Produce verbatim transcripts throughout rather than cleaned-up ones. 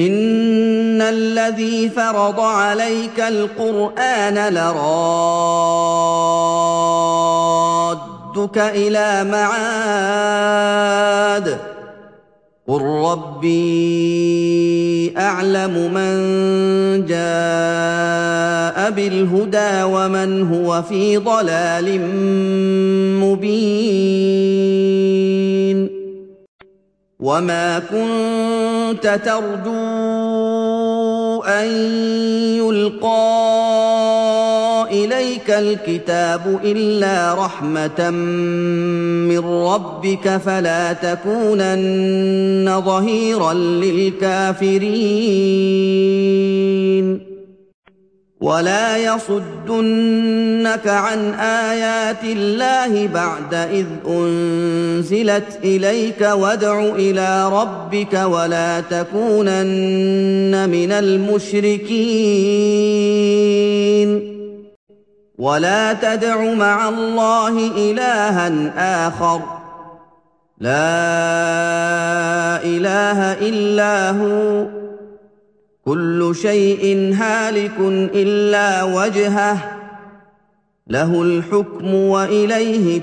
إِنَّ الَّذِي فَرَضَ عَلَيْكَ الْقُرْآنَ لَرَادُّكَ إِلَىٰ مَعَادٍ ۚ قُل رَّبِّي أَعْلَمُ مَن جَاءَ بِالْهُدَىٰ وَمَنْ هُوَ فِي ضَلَالٍ مُّبِينٍ وَمَا كُنتَ تَرْجُو أَن يُلْقَىٰ إِلَيْكَ الْكِتَابُ إِلَّا رَحْمَةً مِّن رَّبِّكَ فَلَا تَكُونَنَّ ظَهِيرًا لِّلْكَافِرِينَ وَلَا يَصُدُّنَّكَ عَنْ آيَاتِ اللَّهِ بَعْدَ إِذْ أُنزِلَتْ إِلَيْكَ وَادْعُ إِلَىٰ رَبِّكَ وَلَا تَكُونَنَّ مِنَ الْمُشْرِكِينَ وَلَا تَدْعُ مَعَ اللَّهِ إِلَٰهًا آخَرَ ۖ لَا إِلَٰهَ إِلَّا هُوَ ۚ كُلُّ شَيْءٍ هَالِكٌ إِلَّا وَجْهَهُ ۚ لَهُ الْحُكْمُ وَإِلَيْهِ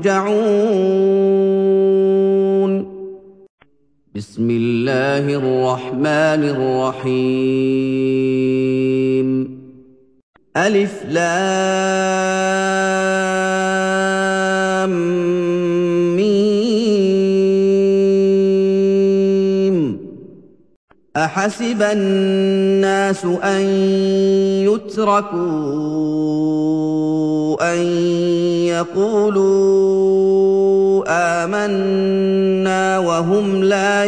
تُرْجَعُونَ بسم الله الرحمن الرحيم ألف لام ميم أحسب الناس أن يتركوا أن يقولوا آمنا وهم لا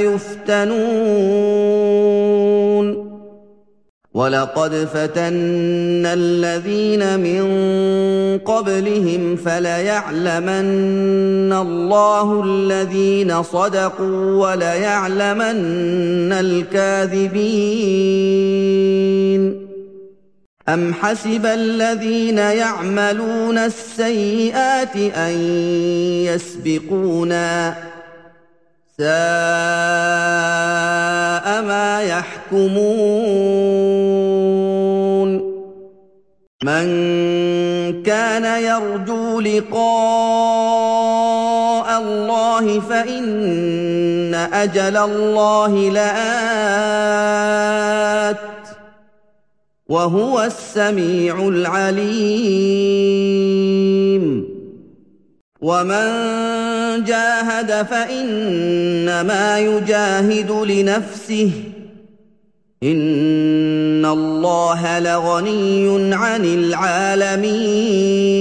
يفتنون وَلَقَدْ فَتَنَّا الَّذِينَ مِن قَبْلِهِمْ فَلَيَعْلَمَنَّ اللَّهُ الَّذِينَ صَدَقُوا وَلَيَعْلَمَنَّ الْكَاذِبِينَ أَمْ حَسِبَ الَّذِينَ يَعْمَلُونَ السَّيِّئَاتِ أَن يَسْبِقُونَا ۚ سَاءَ مَا يَحْكُمُونَ مَن كَانَ يَرْجُو لِقَاءَ اللَّهِ فَإِنَّ أَجَلَ اللَّهِ لَآتٍ ۚ وَهُوَ السَّمِيعُ الْعَلِيمُ وَمَن جَاهَدَ فَإِنَّمَا يُجَاهِدُ لِنَفْسِهِ ۚ إِنَّ اللَّهَ لَغَنِيٌّ عَنِ الْعَالَمِينَ